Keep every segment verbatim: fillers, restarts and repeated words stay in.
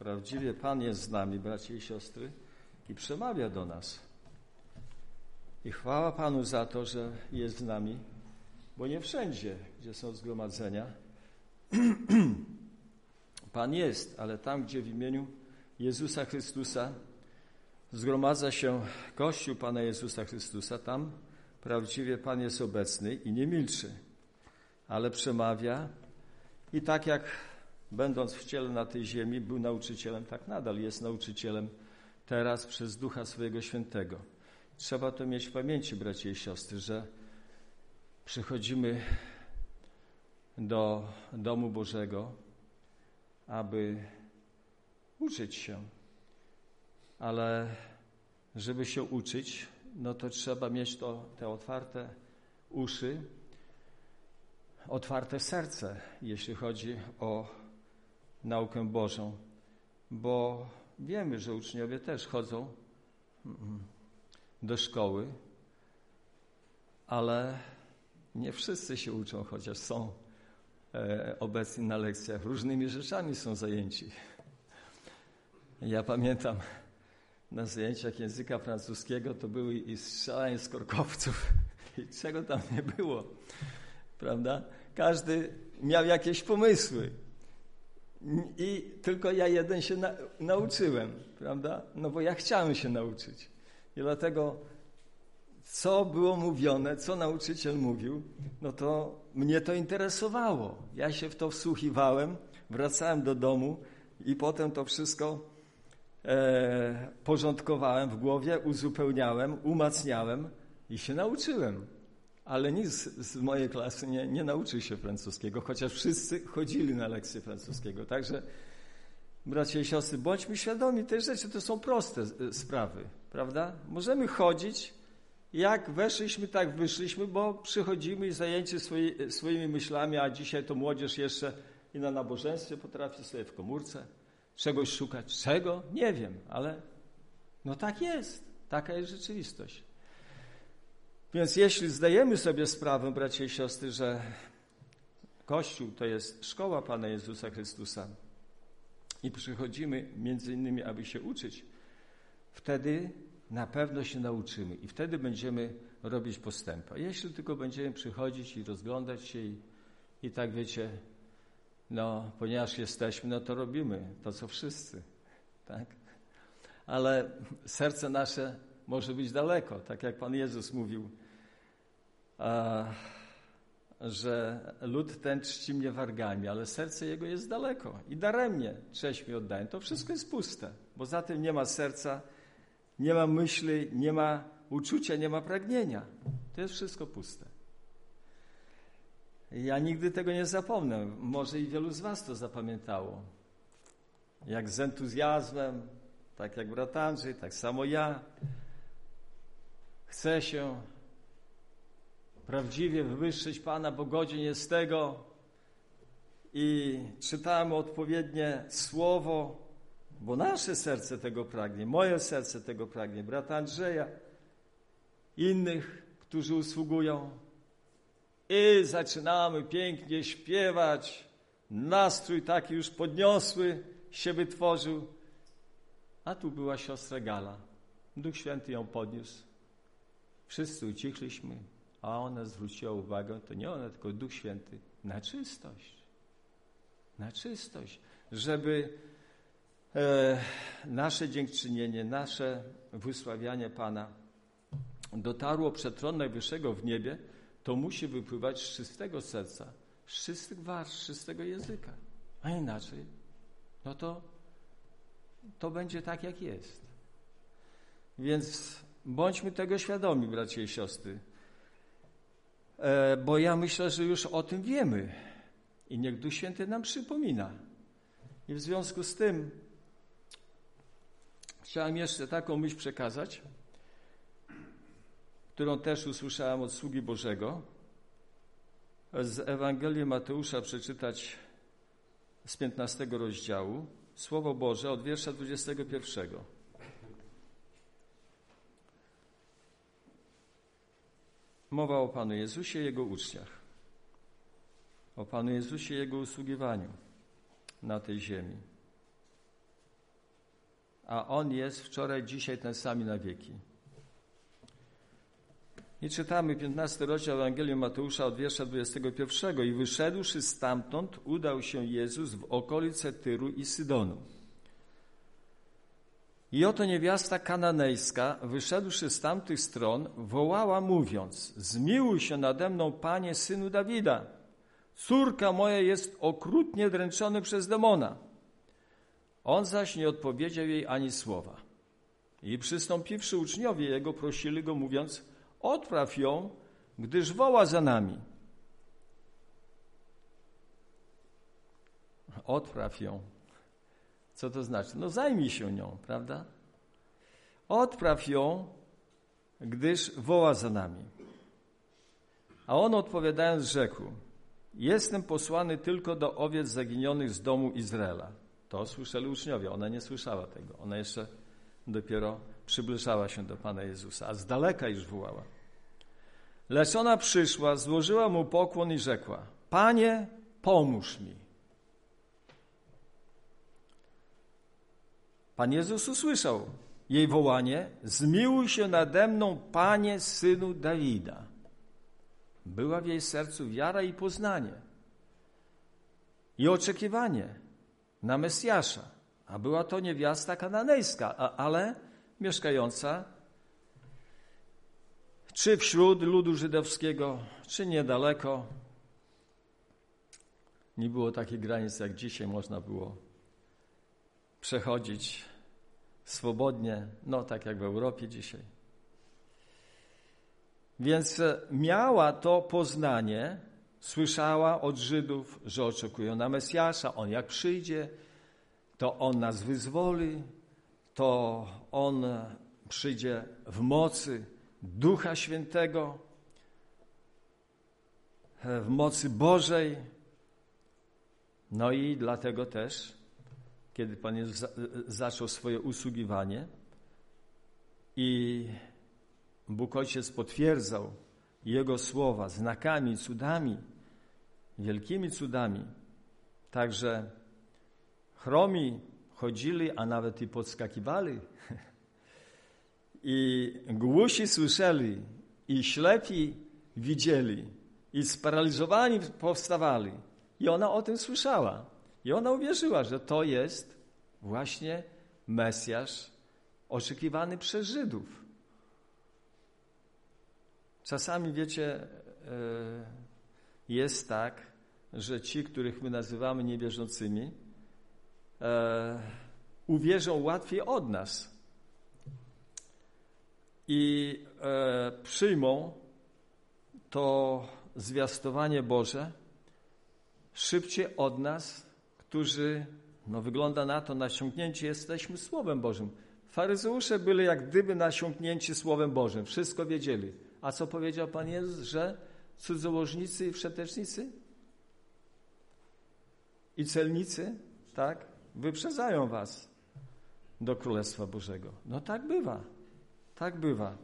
Prawdziwie Pan jest z nami, bracia i siostry, i przemawia do nas. I chwała Panu za to, że jest z nami, bo nie wszędzie, gdzie są zgromadzenia, Pan jest, ale tam, gdzie w imieniu Jezusa Chrystusa zgromadza się Kościół Pana Jezusa Chrystusa, tam prawdziwie Pan jest obecny i nie milczy, ale przemawia i tak jak będąc w ciele na tej ziemi był nauczycielem, tak nadal jest nauczycielem teraz przez Ducha swojego Świętego. Trzeba to mieć w pamięci, bracia i siostry, że przychodzimy do domu Bożego, aby uczyć się, ale żeby się uczyć, no to trzeba mieć to, te otwarte uszy, otwarte serce, jeśli chodzi o naukę Bożą, bo wiemy, że uczniowie też chodzą do szkoły, ale nie wszyscy się uczą, chociaż są e, obecni na lekcjach. Różnymi rzeczami są zajęci. Ja pamiętam, na zajęciach języka francuskiego to były i strzelanie z korkowców i czego tam nie było, prawda? Każdy miał jakieś pomysły i tylko ja jeden się na, nauczyłem, prawda? No bo ja chciałem się nauczyć i dlatego co było mówione, co nauczyciel mówił, no to mnie to interesowało. Ja się w to wsłuchiwałem, wracałem do domu i potem to wszystko e, porządkowałem w głowie, uzupełniałem, umacniałem i się nauczyłem. Ale nikt z mojej klasy nie, nie nauczył się francuskiego, chociaż wszyscy chodzili na lekcje francuskiego. Także, bracia i siostry, bądźmy świadomi tej rzeczy, to są proste sprawy, prawda? Możemy chodzić, jak weszliśmy, tak wyszliśmy, bo przychodzimy i zajęci swoi, swoimi myślami, a dzisiaj to młodzież jeszcze i na nabożeństwie potrafi sobie w komórce czegoś szukać. Czego? Nie wiem, ale no tak jest. Taka jest rzeczywistość. Więc jeśli zdajemy sobie sprawę, bracia i siostry, że Kościół to jest szkoła Pana Jezusa Chrystusa i przychodzimy między innymi, aby się uczyć, wtedy na pewno się nauczymy i wtedy będziemy robić postępy. Jeśli tylko będziemy przychodzić i rozglądać się i, i tak wiecie, no ponieważ jesteśmy, no to robimy to, co wszyscy, tak? Ale serce nasze może być daleko, tak jak Pan Jezus mówił, a, że lud ten czci mnie wargami, ale serce jego jest daleko i daremnie cześć mi oddają. To wszystko jest puste, bo za tym nie ma serca, nie ma myśli, nie ma uczucia, nie ma pragnienia. To jest wszystko puste. Ja nigdy tego nie zapomnę. Może i wielu z was to zapamiętało. Jak z entuzjazmem, tak jak brat Andrzej, tak samo ja, chcę się prawdziwie wywyższyć Pana, bo godzien jest tego i czytamy odpowiednie słowo, bo nasze serce tego pragnie, moje serce tego pragnie, brata Andrzeja, innych, którzy usługują i zaczynamy pięknie śpiewać, nastrój taki już podniosły się wytworzył, a tu była siostra Gala, Duch Święty ją podniósł, wszyscy ucichliśmy, a ona zwróciła uwagę, to nie ona, tylko Duch Święty, na czystość, na czystość, żeby e, nasze dziękczynienie, nasze wysławianie Pana dotarło przed tron Najwyższego w niebie, to musi wypływać z czystego serca, z czystych warstw, z czystego języka, a inaczej, no to to będzie tak, jak jest. Więc bądźmy tego świadomi, bracia i siostry, e, bo ja myślę, że już o tym wiemy i niech Duch Święty nam przypomina. I w związku z tym chciałem jeszcze taką myśl przekazać, którą też usłyszałem od sługi Bożego, z Ewangelii Mateusza przeczytać z piętnastego rozdziału, Słowo Boże od wiersza dwudziestego pierwszego. Mowa o Panu Jezusie i Jego uczniach, o Panu Jezusie i Jego usługiwaniu na tej ziemi. a On jest wczoraj, dzisiaj ten sam na wieki. I czytamy piętnasty rozdział Ewangelii Mateusza od wiersza dwudziestego pierwszego. I wyszedłszy stamtąd, udał się Jezus w okolice Tyru i Sydonu. I oto niewiasta kananejska, wyszedłszy z tamtych stron, wołała mówiąc: zmiłuj się nade mną, Panie, Synu Dawida. Córka moja jest okrutnie dręczona przez demona. On zaś nie odpowiedział jej ani słowa. I przystąpiwszy uczniowie jego, prosili go, mówiąc: odpraw ją, gdyż woła za nami. Odpraw ją. Co to znaczy? No zajmij się nią, prawda? Odpraw ją, gdyż woła za nami. A on odpowiadając rzekł: jestem posłany tylko do owiec zaginionych z domu Izraela. To słyszeli uczniowie, ona nie słyszała tego. Ona jeszcze dopiero przybliżała się do Pana Jezusa, a z daleka już wołała. Lecz ona przyszła, złożyła mu pokłon i rzekła: Panie, pomóż mi. Pan Jezus usłyszał jej wołanie: zmiłuj się nade mną, Panie, Synu Dawida. Była w jej sercu wiara i poznanie i oczekiwanie na Mesjasza, a była to niewiasta kananejska, a, ale mieszkająca czy wśród ludu żydowskiego, czy niedaleko. Nie było takich granic, jak dzisiaj można było przechodzić swobodnie, no tak jak w Europie dzisiaj. Więc miała to poznanie, słyszała od Żydów, że oczekują na Mesjasza. On jak przyjdzie, to On nas wyzwoli, to On przyjdzie w mocy Ducha Świętego, w mocy Bożej. No i dlatego też, kiedy Pan Jezus zaczął swoje usługiwanie i Bóg Ojciec potwierdzał Jego słowa znakami, cudami, wielkimi cudami, także chromi chodzili, a nawet i podskakiwali, i głusi słyszeli, i ślepi widzieli, i sparaliżowani powstawali. I ona o tym słyszała. I ona uwierzyła, że to jest właśnie Mesjasz oczekiwany przez Żydów. Czasami, wiecie, jest tak, że ci, których my nazywamy niewierzącymi, uwierzą łatwiej od nas i przyjmą to zwiastowanie Boże szybciej od nas, którzy, no wygląda na to, nasiąknięci jesteśmy Słowem Bożym. Faryzeusze byli jak gdyby nasiąknięci Słowem Bożym. Wszystko wiedzieli. A co powiedział Pan Jezus? Że cudzołożnicy i wszetecznicy i celnicy, tak, wyprzedzają was do Królestwa Bożego. No tak bywa. Tak bywa.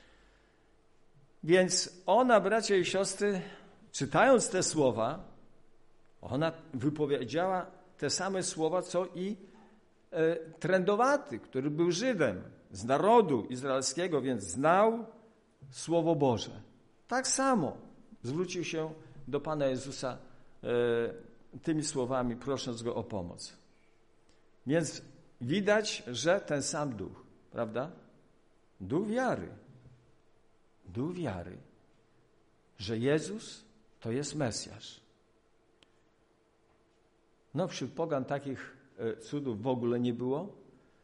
Więc ona, bracia i siostry, czytając te słowa, ona wypowiedziała te same słowa, co i e, trędowaty, który był Żydem z narodu izraelskiego, więc znał Słowo Boże. Tak samo zwrócił się do Pana Jezusa e, tymi słowami, prosząc Go o pomoc. Więc widać, że ten sam duch, prawda? Duch wiary. Duch wiary, że Jezus to jest Mesjasz. No wśród pogan takich cudów w ogóle nie było,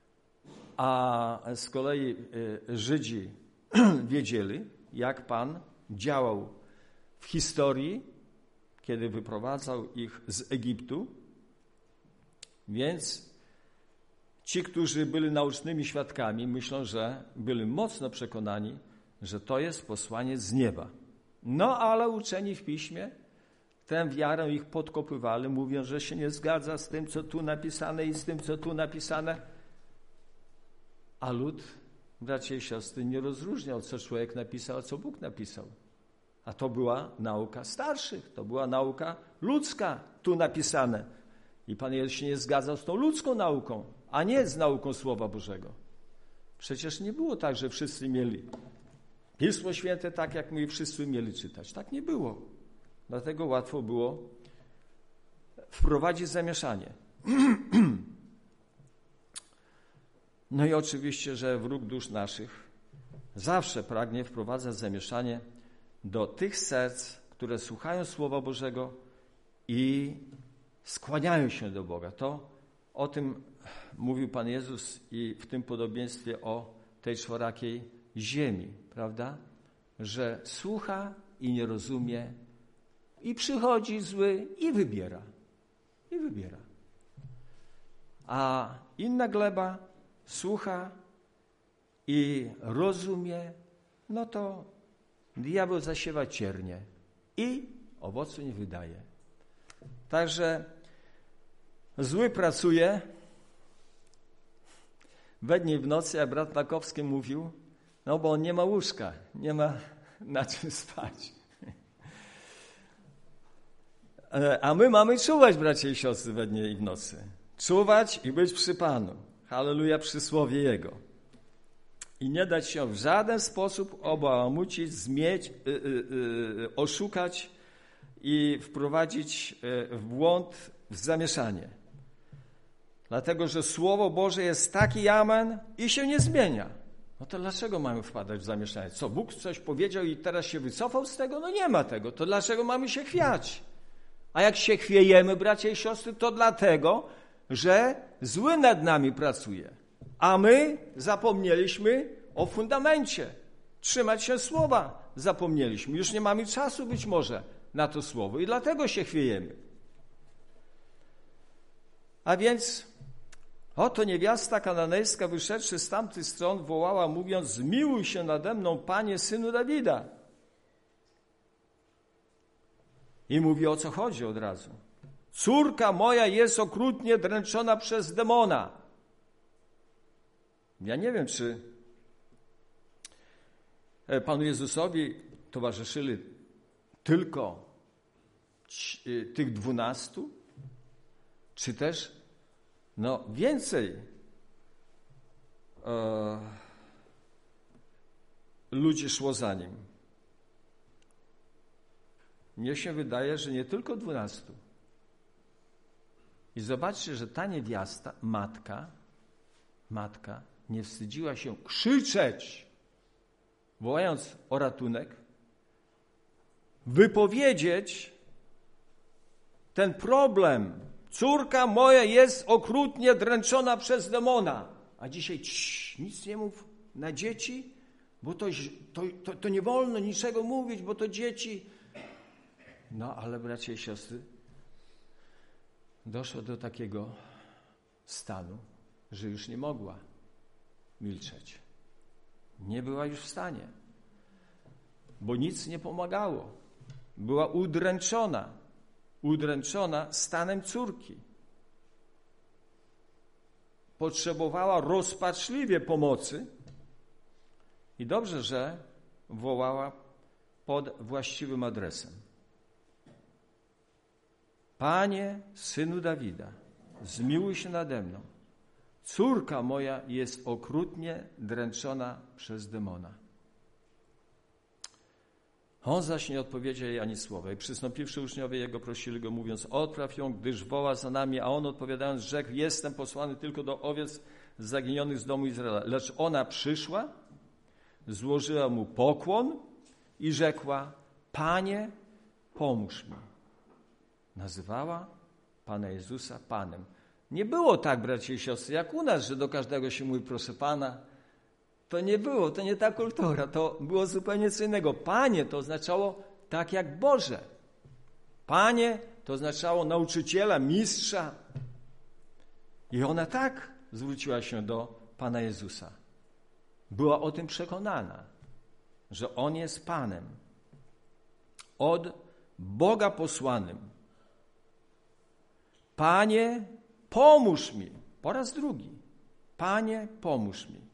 a z kolei Żydzi wiedzieli, jak Pan działał w historii, kiedy wyprowadzał ich z Egiptu. Więc ci, którzy byli naocznymi świadkami, myślą, że byli mocno przekonani, że to jest posłanie z nieba. No ale uczeni w Piśmie tę wiarę ich podkopywali, mówiąc, że się nie zgadza z tym, co tu napisane i z tym, co tu napisane. A lud, bracia i siostry, nie rozróżniał, co człowiek napisał, a co Bóg napisał. A to była nauka starszych, to była nauka ludzka tu napisane. I Pan Jezus się nie zgadzał z tą ludzką nauką, a nie z nauką Słowa Bożego. Przecież nie było tak, że wszyscy mieli Pismo Święte tak, jak my wszyscy mieli czytać. Tak nie było. Dlatego łatwo było wprowadzić zamieszanie. No i oczywiście, że wróg dusz naszych zawsze pragnie wprowadzać zamieszanie do tych serc, które słuchają Słowa Bożego i skłaniają się do Boga. To o tym mówił Pan Jezus i w tym podobieństwie o tej czworakiej ziemi, prawda? Że słucha i nie rozumie i przychodzi zły i wybiera. I wybiera. A inna gleba słucha i rozumie, no to diabeł zasiewa ciernie i owocu nie wydaje. Także zły pracuje we dnie i w nocy, jak brat Makowski mówił, no bo on nie ma łóżka, nie ma na czym spać. A my mamy czuwać, bracia i siostry, we dnie i w nocy. Czuwać i być przy Panu. Halleluja, przysłowie Jego. I nie dać się w żaden sposób obałamucić, zmieć, yy, yy, oszukać i wprowadzić w błąd, w zamieszanie. Dlatego, że Słowo Boże jest taki amen i się nie zmienia. No to dlaczego mamy wpadać w zamieszanie? Co, Bóg coś powiedział i teraz się wycofał z tego? No nie ma tego. To dlaczego mamy się chwiać? A jak się chwiejemy, bracia i siostry, to dlatego, że zły nad nami pracuje. A my zapomnieliśmy o fundamencie. Trzymać się słowa zapomnieliśmy. Już nie mamy czasu być może na to słowo i dlatego się chwiejemy. A więc oto niewiasta kananejska wyszedłszy z tamtych stron wołała, mówiąc: zmiłuj się nade mną, Panie, Synu Dawida. I mówi, o co chodzi od razu. Córka moja jest okrutnie dręczona przez demona. Ja nie wiem, czy Panu Jezusowi towarzyszyli tylko tych dwunastu, czy też no więcej e, ludzi szło za nim. Mnie się wydaje, że nie tylko dwunastu. I zobaczcie, że ta niewiasta, matka, matka nie wstydziła się krzyczeć, wołając o ratunek, wypowiedzieć ten problem. Córka moja jest okrutnie dręczona przez demona. A dzisiaj cii, nic nie mów na dzieci, bo to, to, to, to nie wolno niczego mówić, bo to dzieci. No ale bracia i siostry, doszło do takiego stanu, że już nie mogła milczeć. Nie była już w stanie, bo nic nie pomagało. Była udręczona, udręczona stanem córki. Potrzebowała rozpaczliwie pomocy i dobrze, że wołała pod właściwym adresem. Panie, Synu Dawida, zmiłuj się nade mną. Córka moja jest okrutnie dręczona przez demona. On zaś nie odpowiedział jej ani słowa. I przystąpiwszy uczniowie jego prosili go, mówiąc, odpraw ją, gdyż woła za nami, a on odpowiadając, rzekł, jestem posłany tylko do owiec zaginionych z domu Izraela. Lecz ona przyszła, złożyła mu pokłon i rzekła, Panie, pomóż mi. Nazywała Pana Jezusa Panem. Nie było tak, bracia i siostry, jak u nas, że do każdego się mówi, proszę Pana. To nie było, to nie ta kultura, to było zupełnie co innego. Panie to oznaczało tak jak Boże. Panie to oznaczało nauczyciela, mistrza. I ona tak zwróciła się do Pana Jezusa. Była o tym przekonana, że On jest Panem. Od Boga posłanym. Panie, pomóż mi. Po raz drugi. Panie, pomóż mi.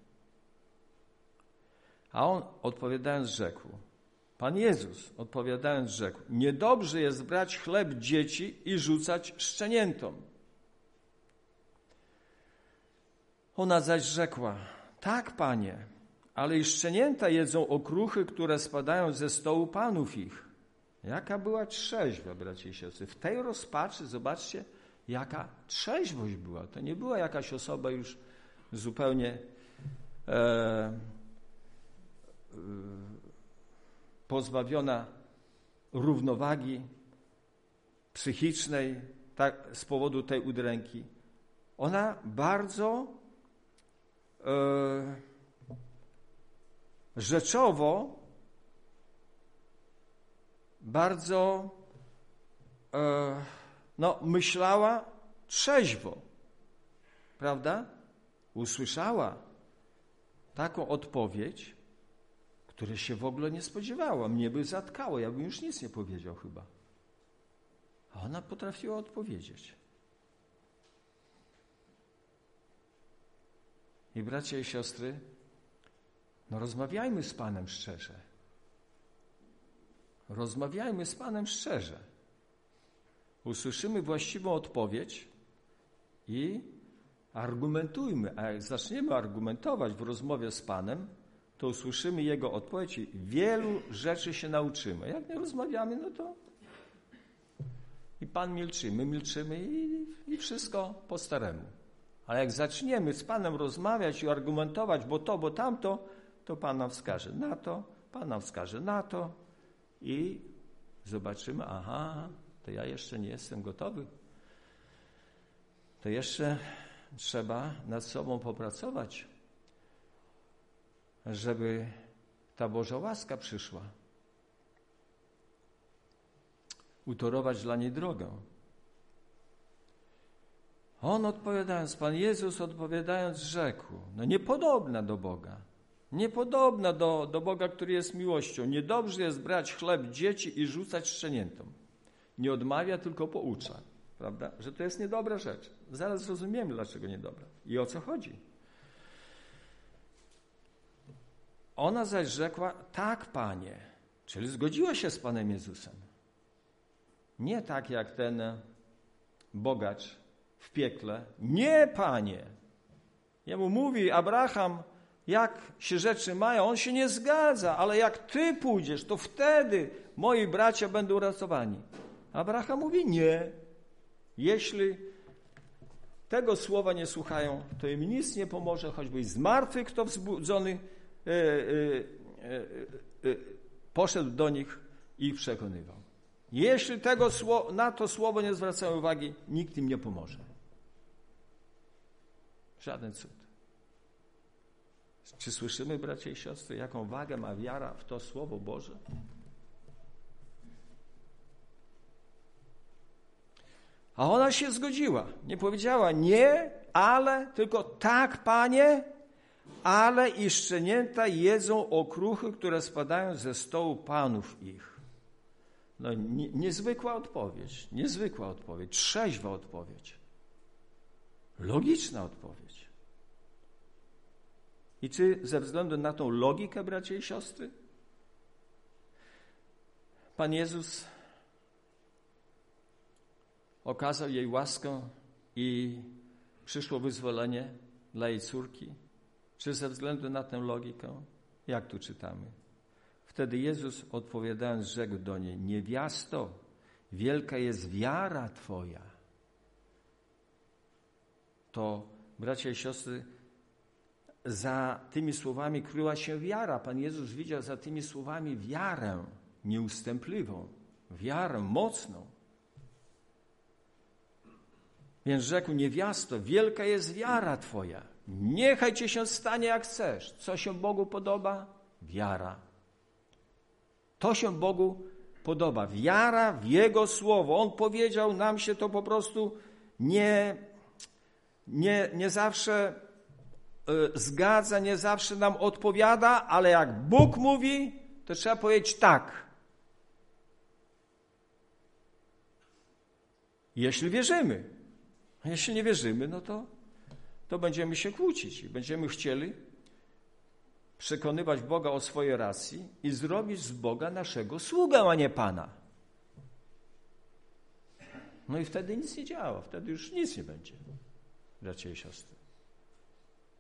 A on odpowiadając rzekł, Pan Jezus odpowiadając rzekł, niedobrze jest brać chleb dzieci i rzucać szczeniętom. Ona zaś rzekła: tak, Panie, ale i szczenięta jedzą okruchy, które spadają ze stołu panów ich. Jaka była trzeźwa, bracia i siostry. W tej rozpaczy, zobaczcie, jaka trzeźwość była. To nie była jakaś osoba już zupełnie e, e, pozbawiona równowagi psychicznej tak, z powodu tej udręki. Ona bardzo e, rzeczowo, bardzo e, no, myślała trzeźwo, prawda? Usłyszała taką odpowiedź, której się w ogóle nie spodziewała. Mnie by zatkało, ja bym już nic nie powiedział chyba. A ona potrafiła odpowiedzieć. I bracia i siostry, no rozmawiajmy z Panem szczerze. Rozmawiajmy z Panem szczerze. Usłyszymy właściwą odpowiedź i argumentujmy. A jak zaczniemy argumentować w rozmowie z Panem, to usłyszymy Jego odpowiedź i wielu rzeczy się nauczymy. Jak nie rozmawiamy, no to i Pan milczy, my milczymy i, i wszystko po staremu. Ale jak zaczniemy z Panem rozmawiać i argumentować, bo to, bo tamto, to Pan nam wskaże na to, Pan nam wskaże na to i zobaczymy, aha, to ja jeszcze nie jestem gotowy. To jeszcze trzeba nad sobą popracować, żeby ta Boża łaska przyszła. Utorować dla niej drogę. On odpowiadając, Pan Jezus odpowiadając rzekł, no niepodobna do Boga, niepodobna do, do Boga, który jest miłością. Niedobrze jest brać chleb dzieci i rzucać szczeniętom. Nie odmawia, tylko poucza, prawda? Że to jest niedobra rzecz. Zaraz zrozumiemy, dlaczego niedobra i o co chodzi. Ona zaś rzekła, tak, Panie, czyli zgodziła się z Panem Jezusem. Nie tak jak ten bogacz w piekle. Nie, Panie. Jemu mówi Abraham, jak się rzeczy mają. On się nie zgadza, ale jak Ty pójdziesz, to wtedy moi bracia będą uratowani. Abraham mówi nie. Jeśli tego słowa nie słuchają, to im nic nie pomoże, choćby z martwych kto wzbudzony yy, yy, yy, yy, poszedł do nich i ich przekonywał. Jeśli tego, na to słowo nie zwracają uwagi, nikt im nie pomoże. Żaden cud. Czy słyszymy, bracia i siostry, jaką wagę ma wiara w to Słowo Boże? A ona się zgodziła. Nie powiedziała nie, ale, tylko tak, Panie, ale i szczenięta jedzą okruchy, które spadają ze stołu panów ich. No, nie, niezwykła odpowiedź, niezwykła odpowiedź, trzeźwa odpowiedź, logiczna odpowiedź. I czy ze względu na tą logikę, bracia i siostry, Pan Jezus okazał jej łaskę i przyszło wyzwolenie dla jej córki? Czy ze względu na tę logikę? Jak tu czytamy? Wtedy Jezus odpowiadając rzekł do niej, niewiasto, wielka jest wiara Twoja. To, bracia i siostry, za tymi słowami kryła się wiara. Pan Jezus widział za tymi słowami wiarę nieustępliwą, wiarę mocną. Więc rzekł, niewiasto, wielka jest wiara Twoja. Niechaj Ci się stanie jak chcesz. Co się Bogu podoba? Wiara. To się Bogu podoba. Wiara w Jego Słowo. On powiedział, nam się to po prostu nie, nie, nie zawsze y, zgadza, nie zawsze nam odpowiada, ale jak Bóg mówi, to trzeba powiedzieć tak. Jeśli wierzymy. A jeśli nie wierzymy, no to, to będziemy się kłócić i będziemy chcieli przekonywać Boga o swojej racji i zrobić z Boga naszego sługę, a nie Pana. No i wtedy nic nie działa, wtedy już nic nie będzie, bracia i siostry.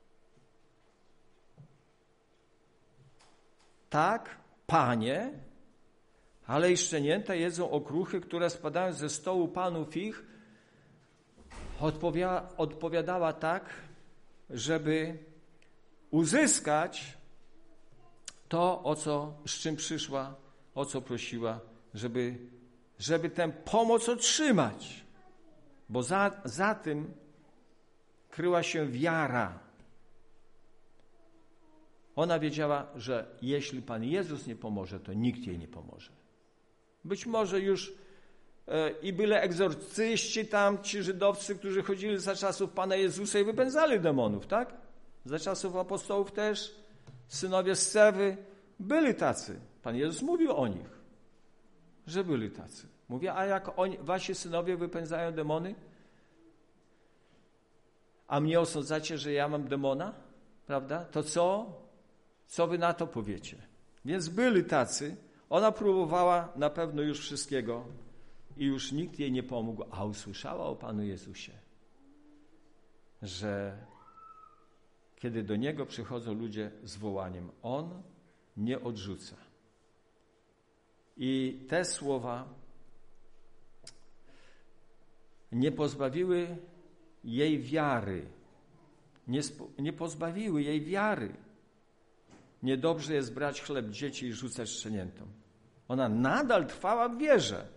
tak, Panie, ale i szczenięta jedzą okruchy, które spadają ze stołu panów ich. Odpowia- odpowiadała tak, żeby uzyskać to, o co, z czym przyszła, o co prosiła, żeby, żeby tę pomoc otrzymać. Bo za, za tym kryła się wiara. Ona wiedziała, że jeśli Pan Jezus nie pomoże, to nikt jej nie pomoże. Być może już e, i byle egzorcyści tam, ci żydowscy, którzy chodzili za czasów Pana Jezusa i wypędzali demonów, tak? Za czasów apostołów też synowie Scewy byli tacy. Pan Jezus mówił o nich, że byli tacy. Mówi, a jak oni, wasi synowie wypędzają demony, a mnie osądzacie, że ja mam demona, prawda? To co? Co wy na to powiecie? Więc byli tacy. Ona próbowała na pewno już wszystkiego i już nikt jej nie pomógł, a usłyszała o Panu Jezusie, że kiedy do Niego przychodzą ludzie z wołaniem, On nie odrzuca. I te słowa nie pozbawiły jej wiary. Nie, spo, nie pozbawiły jej wiary. Niedobrze jest brać chleb dzieci i rzucać szczeniętom. Ona nadal trwała w wierze.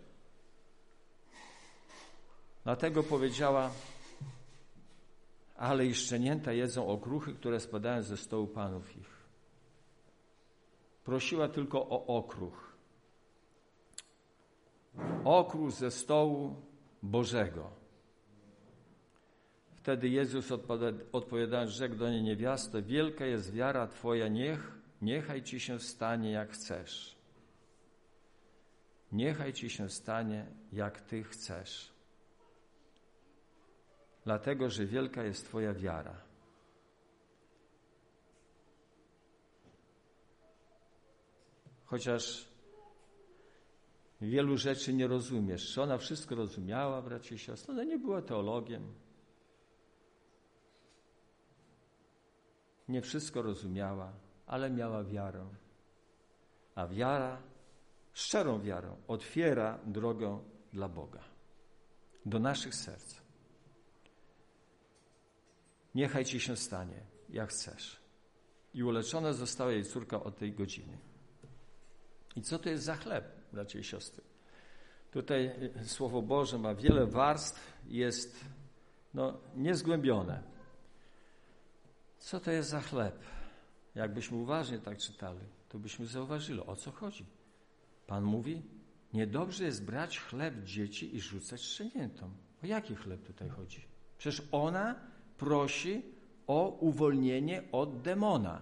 Dlatego powiedziała, ale i szczenięta jedzą okruchy, które spadają ze stołu panów ich. Prosiła tylko o okruch. Okruch ze stołu Bożego. Wtedy Jezus odpowiadając, rzekł do niej, niewiasto, wielka jest wiara Twoja, niech, niechaj Ci się stanie jak chcesz. Niechaj Ci się stanie jak Ty chcesz. Dlatego, że wielka jest Twoja wiara. Chociaż wielu rzeczy nie rozumiesz. Czy ona wszystko rozumiała, bracia i siostry? Ona nie była teologiem. Nie wszystko rozumiała, ale miała wiarę. A wiara, szczerą wiarą, otwiera drogę dla Boga, do naszych serc. Niechaj Ci się stanie, jak chcesz. I uleczona została jej córka od tej godziny. I co to jest za chleb, bracia i siostry? Tutaj Słowo Boże ma wiele warstw, jest no, niezgłębione. Co to jest za chleb? Jakbyśmy uważnie tak czytali, to byśmy zauważyli, o co chodzi. Pan mówi, niedobrze jest brać chleb dzieci i rzucać szczeniętom. O jaki chleb tutaj chodzi? Przecież ona prosi o uwolnienie od demona.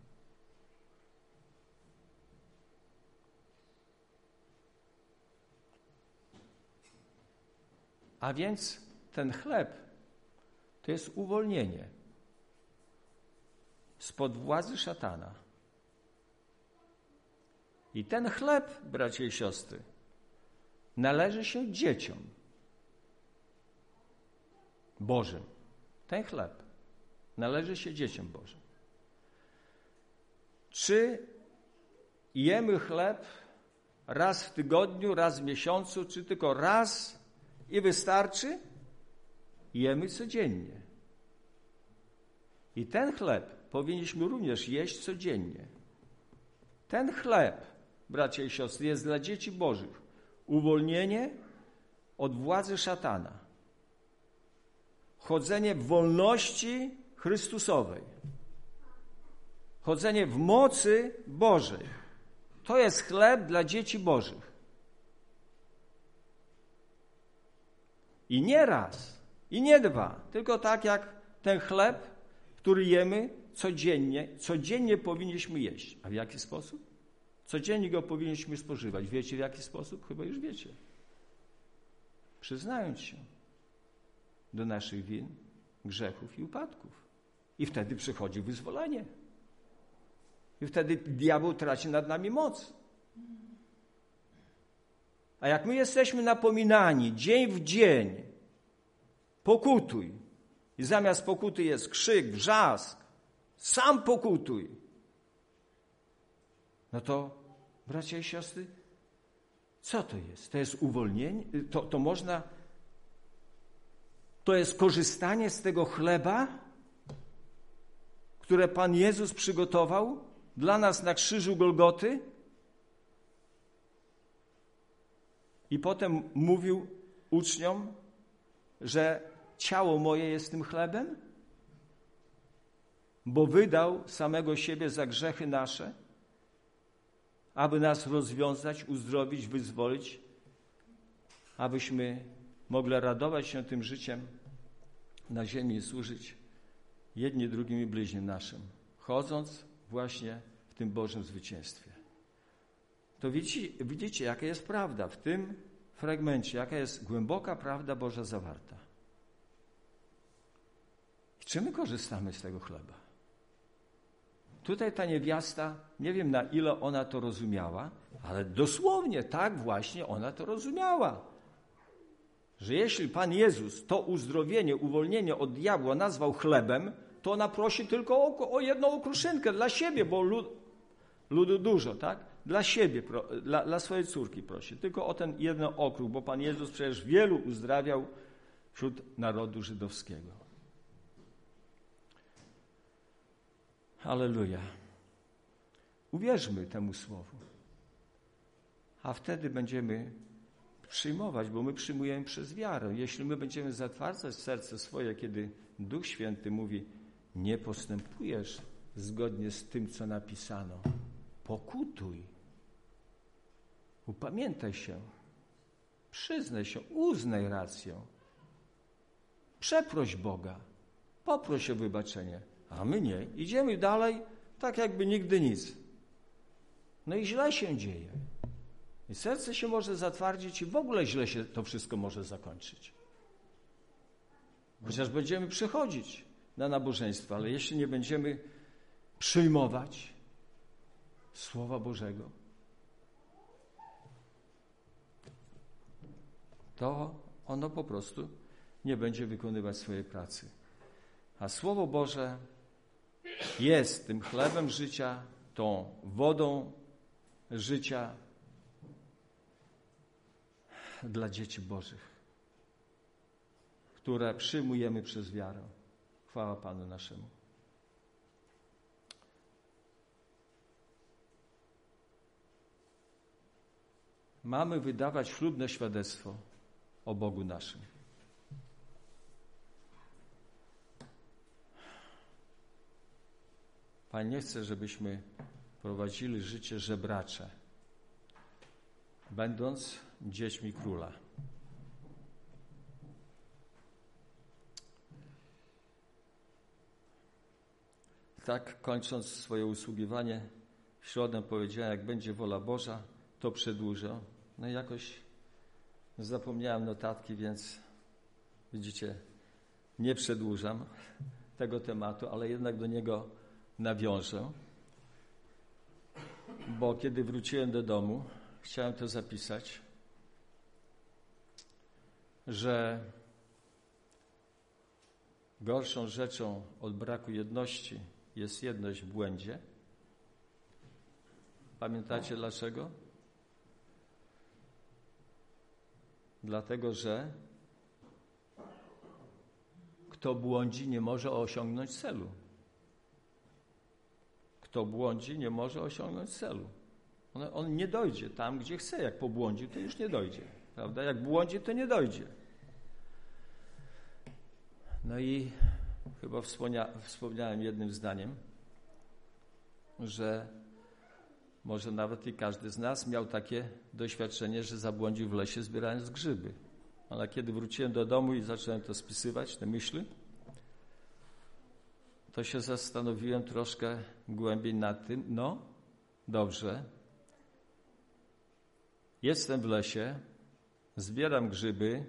A więc ten chleb to jest uwolnienie spod władzy szatana. I ten chleb, bracia i siostry, należy się dzieciom Bożym. Ten chleb należy się dzieciom Bożym. Czy jemy chleb raz w tygodniu, raz w miesiącu, czy tylko raz i wystarczy? Jemy codziennie. I ten chleb powinniśmy również jeść codziennie. Ten chleb, bracia i siostry, jest dla dzieci Bożych uwolnienie od władzy szatana. Chodzenie w wolności Chrystusowej. Chodzenie w mocy Bożej. To jest chleb dla dzieci Bożych. I nie raz, i nie dwa, tylko tak jak ten chleb, który jemy codziennie, codziennie powinniśmy jeść. A w jaki sposób? Codziennie go powinniśmy spożywać. Wiecie w jaki sposób? Chyba już wiecie. Przyznając się do naszych win, grzechów i upadków. I wtedy przychodzi wyzwolenie. I wtedy diabeł traci nad nami moc. A jak my jesteśmy napominani dzień w dzień, pokutuj. I zamiast pokuty jest krzyk, wrzask. Sam pokutuj. No to, bracia i siostry, co to jest? To jest uwolnienie? To, to można... To jest korzystanie z tego chleba, które Pan Jezus przygotował dla nas na krzyżu Golgoty i potem mówił uczniom, że ciało moje jest tym chlebem, bo wydał samego siebie za grzechy nasze, aby nas rozwiązać, uzdrowić, wyzwolić, abyśmy mogli radować się tym życiem na ziemi i służyć jedni drugim i bliźnim naszym, chodząc właśnie w tym Bożym zwycięstwie. To widzicie, widzicie, jaka jest prawda w tym fragmencie, jaka jest głęboka prawda Boża zawarta. I czy my korzystamy z tego chleba? Tutaj ta niewiasta, nie wiem na ile ona to rozumiała, ale dosłownie tak właśnie ona to rozumiała. Że jeśli Pan Jezus to uzdrowienie, uwolnienie od diabła nazwał chlebem, to ona prosi tylko o, o jedną okruszynkę dla siebie, bo lud, ludu dużo, tak? Dla siebie, dla, dla swojej córki prosi. Tylko o ten jeden okruch, bo Pan Jezus przecież wielu uzdrawiał wśród narodu żydowskiego. Halleluja. Uwierzmy temu słowu, a wtedy będziemy przyjmować, bo my przyjmujemy przez wiarę. Jeśli my będziemy zatwardzać serce swoje, kiedy Duch Święty mówi, nie postępujesz zgodnie z tym, co napisano, pokutuj, upamiętaj się, przyznaj się, uznaj rację, przeproś Boga, poproś o wybaczenie, a my nie. Idziemy dalej, tak jakby nigdy nic. No i źle się dzieje. I serce się może zatwardzić i w ogóle źle się to wszystko może zakończyć. Chociaż będziemy przychodzić na nabożeństwo, ale jeśli nie będziemy przyjmować Słowa Bożego, to ono po prostu nie będzie wykonywać swojej pracy. A Słowo Boże jest tym chlebem życia, tą wodą życia dla dzieci Bożych, które przyjmujemy przez wiarę. Chwała Panu naszemu. Mamy wydawać chlubne świadectwo o Bogu naszym. Pan nie chce, żebyśmy prowadzili życie żebracze, będąc dziećmi Króla. Tak, kończąc swoje usługiwanie, w środę powiedziałem, jak będzie wola Boża, to przedłużę. No i jakoś zapomniałem notatki, więc widzicie, nie przedłużam tego tematu, ale jednak do niego nawiążę. Bo kiedy wróciłem do domu, chciałem to zapisać, że gorszą rzeczą od braku jedności jest jedność w błędzie. Pamiętacie dlaczego? Dlatego, że kto błądzi, nie może osiągnąć celu. Kto błądzi, nie może osiągnąć celu. On, on nie dojdzie tam, gdzie chce. Jak pobłądzi, to już nie dojdzie. Prawda? Jak błądzi, to nie dojdzie. No i chyba wspomnia, wspomniałem jednym zdaniem, że może nawet i każdy z nas miał takie doświadczenie, że zabłądził w lesie, zbierając grzyby. Ale kiedy wróciłem do domu i zacząłem to spisywać, te myśli, to się zastanowiłem troszkę głębiej nad tym. No, dobrze. Jestem w lesie, zbieram grzyby,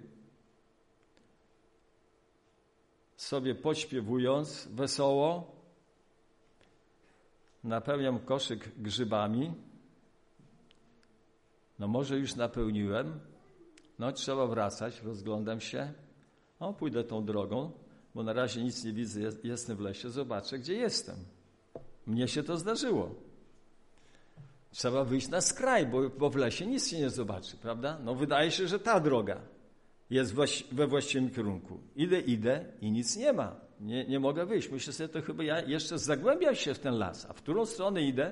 sobie podśpiewując wesoło, napełniam koszyk grzybami. No może już napełniłem. No trzeba wracać, rozglądam się. No pójdę tą drogą, bo na razie nic nie widzę, jestem w lesie, zobaczę, gdzie jestem. Mnie się to zdarzyło. Trzeba wyjść na skraj, bo, bo w lesie nic się nie zobaczy, prawda? No wydaje się, że ta droga jest we właściwym kierunku. Idę, idę i nic nie ma. Nie, nie mogę wyjść. Myślę sobie, to chyba ja jeszcze zagłębiam się w ten las. A w którą stronę idę?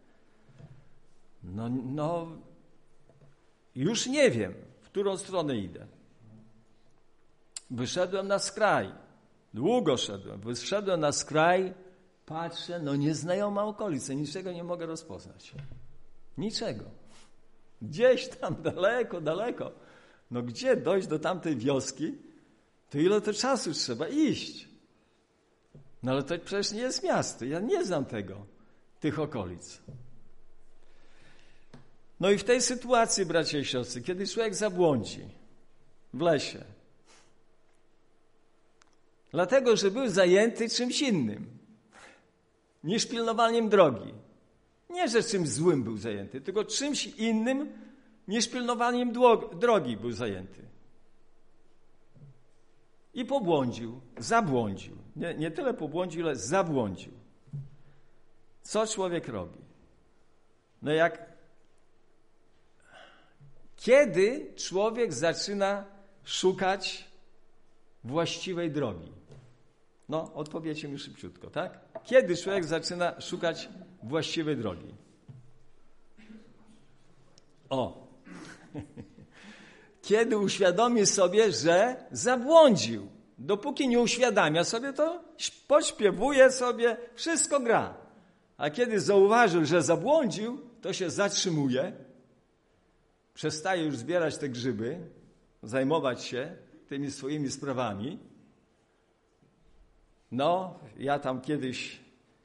No, no już nie wiem, w którą stronę idę. Wyszedłem na skraj. Długo szedłem. Wyszedłem na skraj, patrzę, no nieznajoma okolica, niczego nie mogę rozpoznać. Niczego. Gdzieś tam daleko, daleko. No gdzie dojść do tamtej wioski, to ile to czasu trzeba iść? No ale to przecież nie jest miasto. Ja nie znam tego, tych okolic. No i w tej sytuacji, bracia i siostry, kiedy człowiek zabłądzi w lesie, dlatego, że był zajęty czymś innym niż pilnowaniem drogi. Nie, że czymś złym był zajęty, tylko czymś innym niż pilnowaniem drogi był zajęty. I pobłądził, zabłądził. Nie, nie tyle pobłądził, ale zabłądził. Co człowiek robi? No jak kiedy człowiek zaczyna szukać właściwej drogi? No, odpowiedzcie mi szybciutko, tak? Kiedy człowiek zaczyna szukać właściwej drogi? O! Kiedy uświadomi sobie, że zabłądził. Dopóki nie uświadamia sobie, to pośpiewuje sobie, wszystko gra. A kiedy zauważył, że zabłądził, to się zatrzymuje, przestaje już zbierać te grzyby, zajmować się tymi swoimi sprawami. No, ja tam kiedyś,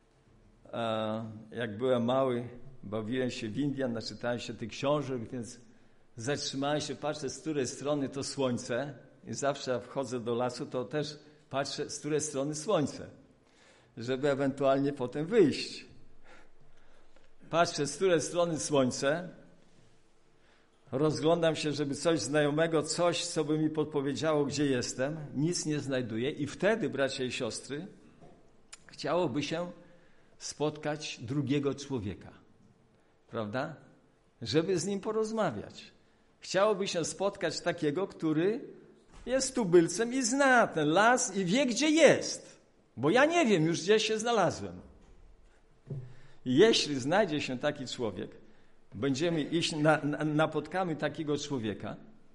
jak byłem mały, bawiłem się w Indian, naczytałem się tych książek, więc zatrzymałem się, patrzę, z której strony to słońce i zawsze jak wchodzę do lasu, to też patrzę, z której strony słońce, żeby ewentualnie potem wyjść. Patrzę, z której strony słońce, rozglądam się, żeby coś znajomego, coś, co by mi podpowiedziało, gdzie jestem, nic nie znajduję i wtedy, bracia i siostry, chciałoby się spotkać drugiego człowieka, prawda? Żeby z nim porozmawiać. Chciałoby się spotkać takiego, który jest tubylcem i zna ten las i wie, gdzie jest. Bo ja nie wiem już, gdzie się znalazłem. I jeśli znajdzie się taki człowiek, będziemy iść, na, na, napotkamy takiego człowieka,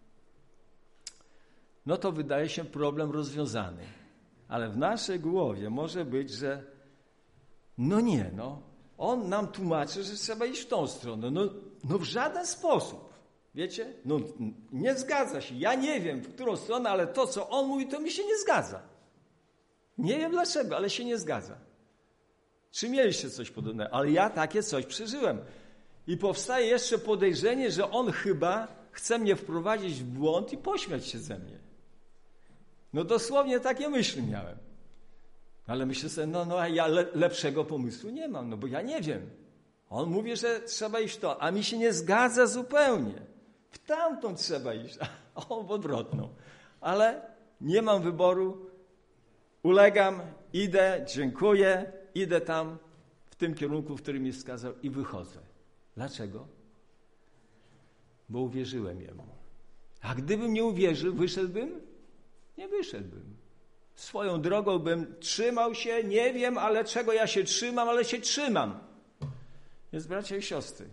no to wydaje się problem rozwiązany. Ale w naszej głowie może być, że no nie, no, on nam tłumaczy, że trzeba iść w tą stronę. No, no w żaden sposób. Wiecie? No nie zgadza się. Ja nie wiem, w którą stronę, ale to, co on mówi, to mi się nie zgadza. Nie wiem dlaczego, ale się nie zgadza. Czy mieliście coś podobnego? Ale ja takie coś przeżyłem. I powstaje jeszcze podejrzenie, że on chyba chce mnie wprowadzić w błąd i pośmiać się ze mnie. No dosłownie takie myśli miałem. Ale myślę sobie, no, no a ja le, lepszego pomysłu nie mam, no bo ja nie wiem. On mówi, że trzeba iść w to, a mi się nie zgadza zupełnie. W tamtą trzeba iść, a on w odwrotną. Ale nie mam wyboru, ulegam, idę, dziękuję, idę tam w tym kierunku, w którym mi wskazał i wychodzę. Dlaczego? Bo uwierzyłem Jemu. A gdybym nie uwierzył, wyszedłbym? Nie wyszedłbym. Swoją drogą bym trzymał się, nie wiem, ale czego ja się trzymam, ale się trzymam. Więc bracia i siostry,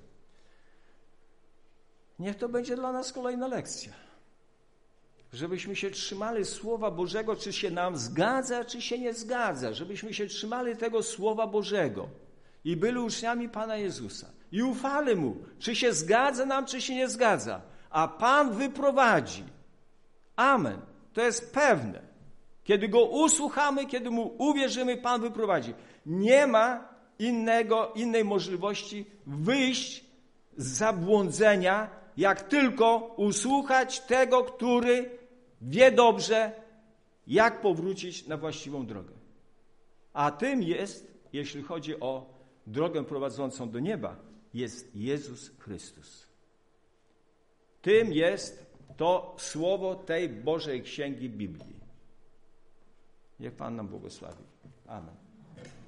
niech to będzie dla nas kolejna lekcja. Żebyśmy się trzymali Słowa Bożego, czy się nam zgadza, czy się nie zgadza. Żebyśmy się trzymali tego Słowa Bożego i byli uczniami Pana Jezusa. I ufali Mu, czy się zgadza nam, czy się nie zgadza. A Pan wyprowadzi. Amen. To jest pewne. Kiedy Go usłuchamy, kiedy Mu uwierzymy, Pan wyprowadzi. Nie ma innego, innej możliwości wyjść z zabłądzenia, jak tylko usłuchać tego, który wie dobrze, jak powrócić na właściwą drogę. A tym jest, jeśli chodzi o drogę prowadzącą do nieba, jest Jezus Chrystus. Tym jest to słowo tej Bożej Księgi Biblii. Niech Pan nam błogosławi. Amen.